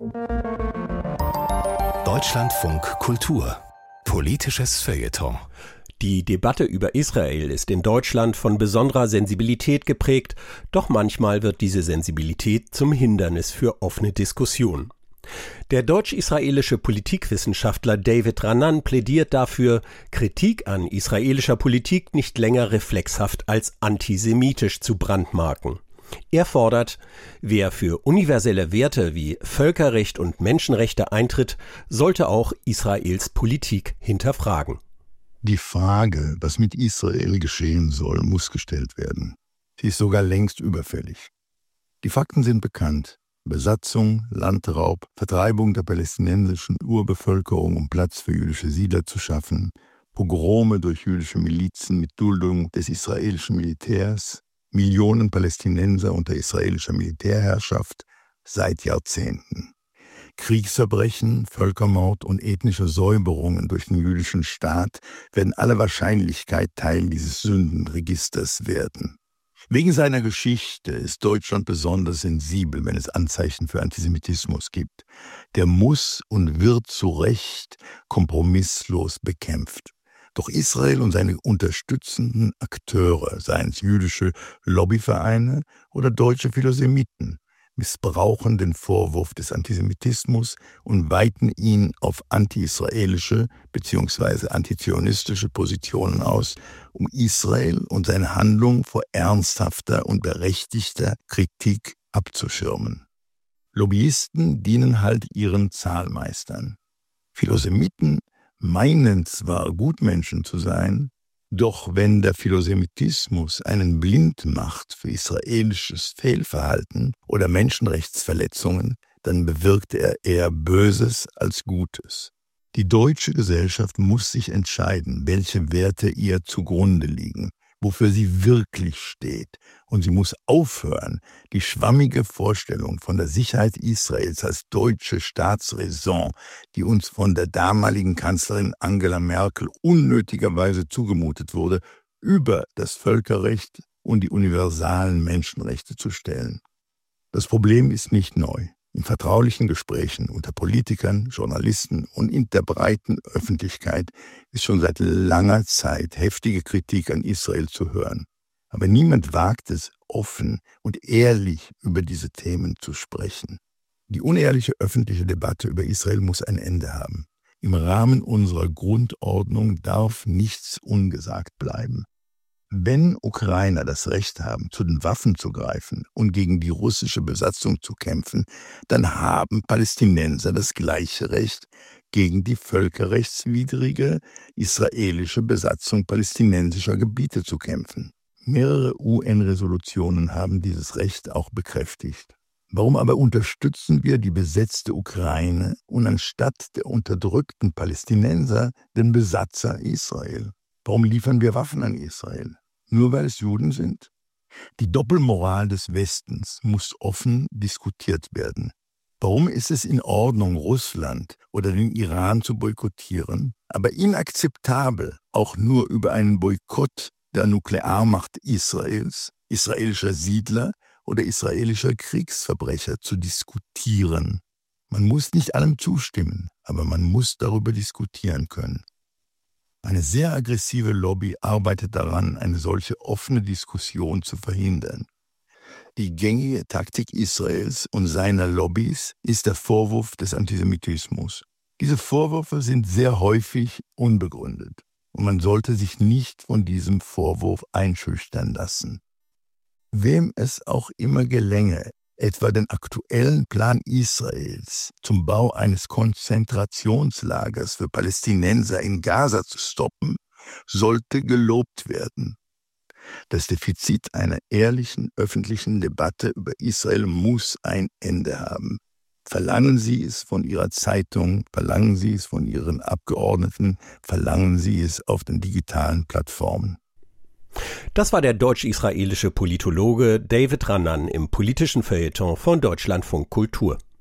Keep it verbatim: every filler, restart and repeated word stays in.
Deutschlandfunk Kultur. Politisches Feuilleton. Die Debatte über Israel ist in Deutschland von besonderer Sensibilität geprägt, doch manchmal wird diese Sensibilität zum Hindernis für offene Diskussion. Der deutsch-israelische Politikwissenschaftler David Ranan plädiert dafür, Kritik an israelischer Politik nicht länger reflexhaft als antisemitisch zu brandmarken. Er fordert, wer für universelle Werte wie Völkerrecht und Menschenrechte eintritt, sollte auch Israels Politik hinterfragen. Die Frage, was mit Israel geschehen soll, muss gestellt werden. Sie ist sogar längst überfällig. Die Fakten sind bekannt. Besatzung, Landraub, Vertreibung der palästinensischen Urbevölkerung, um Platz für jüdische Siedler zu schaffen, Pogrome durch jüdische Milizen mit Duldung des israelischen Militärs, Millionen Palästinenser unter israelischer Militärherrschaft seit Jahrzehnten. Kriegsverbrechen, Völkermord und ethnische Säuberungen durch den jüdischen Staat werden aller Wahrscheinlichkeit Teil dieses Sündenregisters werden. Wegen seiner Geschichte ist Deutschland besonders sensibel, wenn es Anzeichen für Antisemitismus gibt. Der muss und wird zu Recht kompromisslos bekämpft. Doch Israel und seine unterstützenden Akteure, seien es jüdische Lobbyvereine oder deutsche Philosemiten, missbrauchen den Vorwurf des Antisemitismus und weiten ihn auf anti-israelische bzw. antizionistische Positionen aus, um Israel und seine Handlung vor ernsthafter und berechtigter Kritik abzuschirmen. Lobbyisten dienen halt ihren Zahlmeistern. Philosemiten meinen zwar Gutmenschen zu sein, doch wenn der Philosemitismus einen blind macht für israelisches Fehlverhalten oder Menschenrechtsverletzungen, dann bewirkt er eher Böses als Gutes. Die deutsche Gesellschaft muss sich entscheiden, welche Werte ihr zugrunde liegen, wofür sie wirklich steht. Und sie muss aufhören, die schwammige Vorstellung von der Sicherheit Israels als deutsche Staatsräson, die uns von der damaligen Kanzlerin Angela Merkel unnötigerweise zugemutet wurde, über das Völkerrecht und die universalen Menschenrechte zu stellen. Das Problem ist nicht neu. In vertraulichen Gesprächen unter Politikern, Journalisten und in der breiten Öffentlichkeit ist schon seit langer Zeit heftige Kritik an Israel zu hören. Aber niemand wagt es, offen und ehrlich über diese Themen zu sprechen. Die unehrliche öffentliche Debatte über Israel muss ein Ende haben. Im Rahmen unserer Grundordnung darf nichts ungesagt bleiben. Wenn Ukrainer das Recht haben, zu den Waffen zu greifen und gegen die russische Besatzung zu kämpfen, dann haben Palästinenser das gleiche Recht, gegen die völkerrechtswidrige israelische Besatzung palästinensischer Gebiete zu kämpfen. Mehrere U N-Resolutionen haben dieses Recht auch bekräftigt. Warum aber unterstützen wir die besetzte Ukraine und anstatt der unterdrückten Palästinenser den Besatzer Israel? Warum liefern wir Waffen an Israel? Nur weil es Juden sind? Die Doppelmoral des Westens muss offen diskutiert werden. Warum ist es in Ordnung, Russland oder den Iran zu boykottieren, aber inakzeptabel, auch nur über einen Boykott der Nuklearmacht Israels, israelischer Siedler oder israelischer Kriegsverbrecher zu diskutieren? Man muss nicht allem zustimmen, aber man muss darüber diskutieren können. Eine sehr aggressive Lobby arbeitet daran, eine solche offene Diskussion zu verhindern. Die gängige Taktik Israels und seiner Lobbys ist der Vorwurf des Antisemitismus. Diese Vorwürfe sind sehr häufig unbegründet und man sollte sich nicht von diesem Vorwurf einschüchtern lassen. Wem es auch immer gelänge, etwa den aktuellen Plan Israels zum Bau eines Konzentrationslagers für Palästinenser in Gaza zu stoppen, sollte gelobt werden. Das Defizit einer ehrlichen öffentlichen Debatte über Israel muss ein Ende haben. Verlangen Sie es von Ihrer Zeitung, verlangen Sie es von Ihren Abgeordneten, verlangen Sie es auf den digitalen Plattformen. Das war der deutsch-israelische Politologe David Ranan im politischen Feuilleton von Deutschlandfunk Kultur.